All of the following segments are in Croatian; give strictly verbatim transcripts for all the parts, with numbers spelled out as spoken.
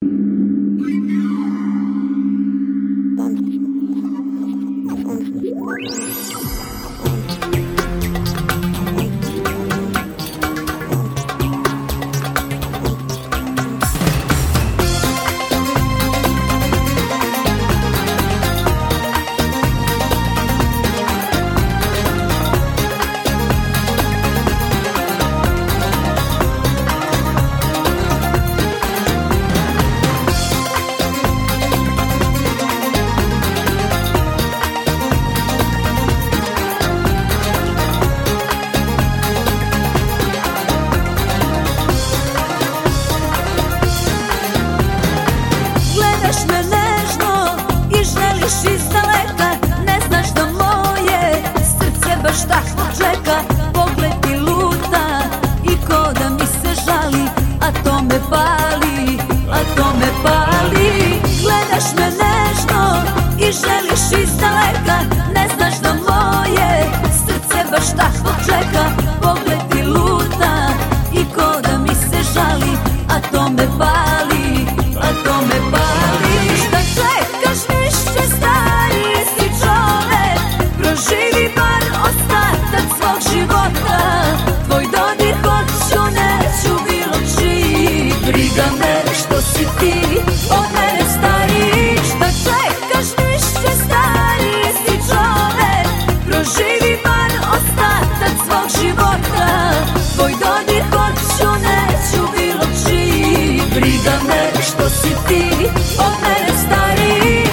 Gledaš me nežno i želiš izdaleka, ne znaš da moje srce baš tako čeka. Pogled ti luta i ko da mi se žali, a to me pali, a to me pali. Gledaš me nežno i želiš izdaleka, ne znaš da moje srce baš tako čeka. Pogled ti luta i ko da mi se žali, a to me pali, a to me pali. Šta čekaš više, stariji si čovek, proživi bar ostatak svog života. Tvoj dodir hoću, neću bilo čiji, briga me što si ti od mene stariji. Šta čekaš više, stariji si čovek, proživi bar ostatak svog života. Tvoj dodir hoću, neću bilo čiji, briga me što si ti od mene stariji.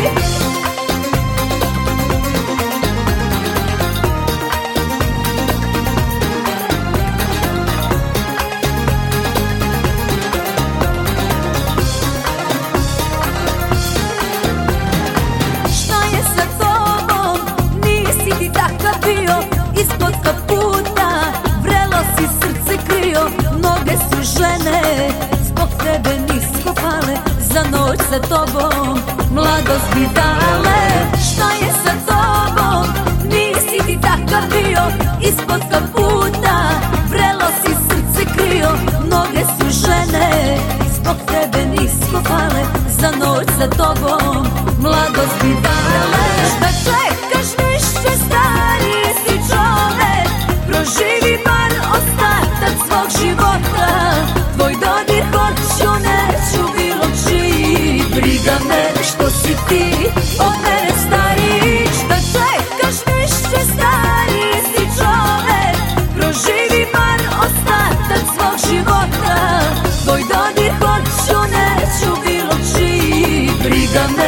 Šta je sa tobom, nisi ti takav bio, ispod kaputa vrelo si srce krio. Mnoge su žene zbog tebe nisko pale, za noć sa tobom mladost bi dale. Šta je sa tobom, nisi ti takav bio, ispod kaputa vrelo si srce krio. Mnoge su žene zbog tebe nisko pale, za noć sa tobom mladost bi dale. Šta čekaš više, stariji si čovek, proživi bar ostatak svog života. Tvoj dodir hoću, neću bilo čiji, briga me što si ti od mene stariji. Šta čekaš više, stariji si čovek, proživi bar ostatak svog života. Tvoj dodir hoću, neću bilo čiji, briga me